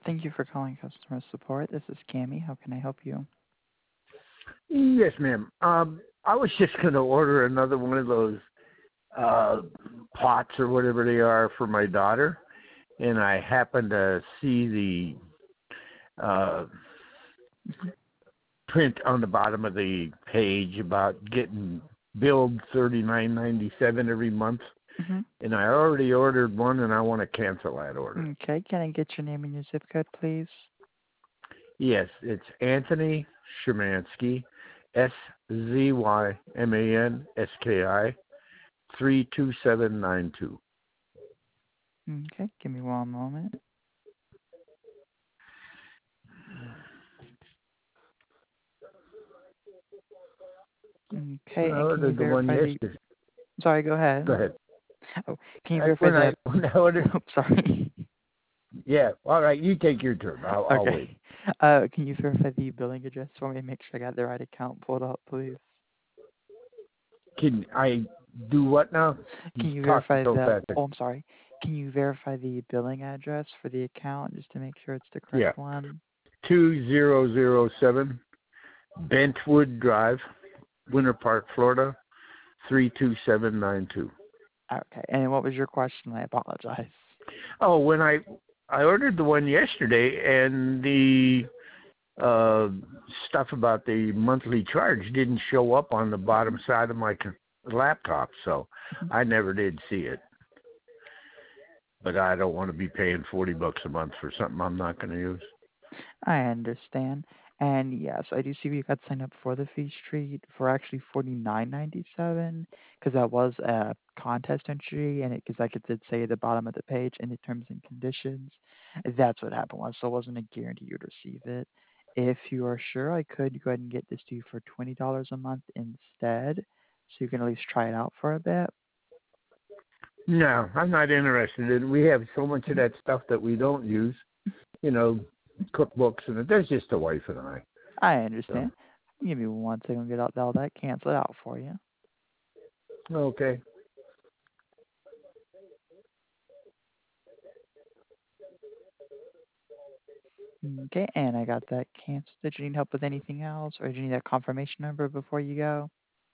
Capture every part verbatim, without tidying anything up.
Thank you for calling customer support. This is Cammie. How can I help you? Yes, ma'am. Um, I was just going to order another one of those uh, pots or whatever they are for my daughter, and I happened to see the uh, print on the bottom of the page about getting billed thirty-nine ninety-seven every month, Mm-hmm. and I already ordered one, and I want to cancel that order. Okay. Can I get your name and your zip code, please? Yes, it's Anthony Szymanski, S Z Y M A N S K I, three two seven nine two. Okay. Give me one moment. When Okay. I And can you ordered the one verify the... yesterday. Sorry, go ahead. Go ahead. Oh, can you That's verify when I the... when I ordered. Oh, sorry. Yeah. All right. You take your turn. I'll I'll wait. Okay. Uh, can you verify the billing address for me? Make sure I got the right account pulled up, please. Can I do what now? Can You you talking verify so the... fast. Oh, I'm sorry. Can you verify the billing address for the account just to make sure it's the Yeah. correct one? Two zero zero seven Bentwood Drive, Winter Park, Florida, three two seven nine two. Okay. And what was your question? I apologize. Oh, when I I ordered the one yesterday, and the uh, stuff about the monthly charge didn't show up on the bottom side of my c- laptop, so I never did see it. But I don't want to be paying forty bucks a month for something I'm not going to use. I understand. And yes, I do see you got signed up for the fee street for actually forty nine ninety seven because that was a contest entry, and it because like it did say at the bottom of the page in the terms and conditions, that's what happened was. So it wasn't a guarantee you'd receive it. If you are sure, I could go ahead and get this to you for twenty dollars a month instead, so you can at least try it out for a bit. No, I'm not interested in. We have so much of that stuff that we don't use. You know, cookbooks, and there's just the wife and I. I So understand. Give me one second to get out all that, cancel it out for you. okay. Okay, and I got that canceled. Did you need help with anything else, or did you need that confirmation number before you go?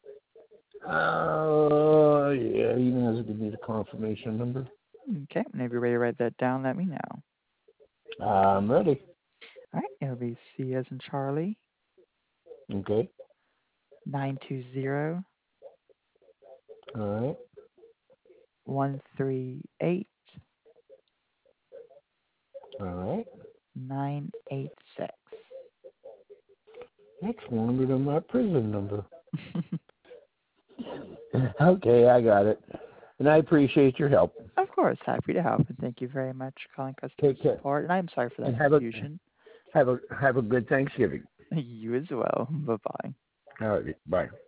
Uh, yeah, you may as well give me the confirmation number. Okay, whenever you're ready to write that down, let me know. I'm ready. All right, it'll be C as in Charlie, Okay. nine two zero, All right. one three eight, All right. nine eight six. That's longer than my prison number. Okay, I got it. And I appreciate your help. Of course, happy to help, and thank you very much for calling customer Take care. support. And I'm sorry for And that have a confusion. have a have a good Thanksgiving. You as well. Bye bye. All right. Bye.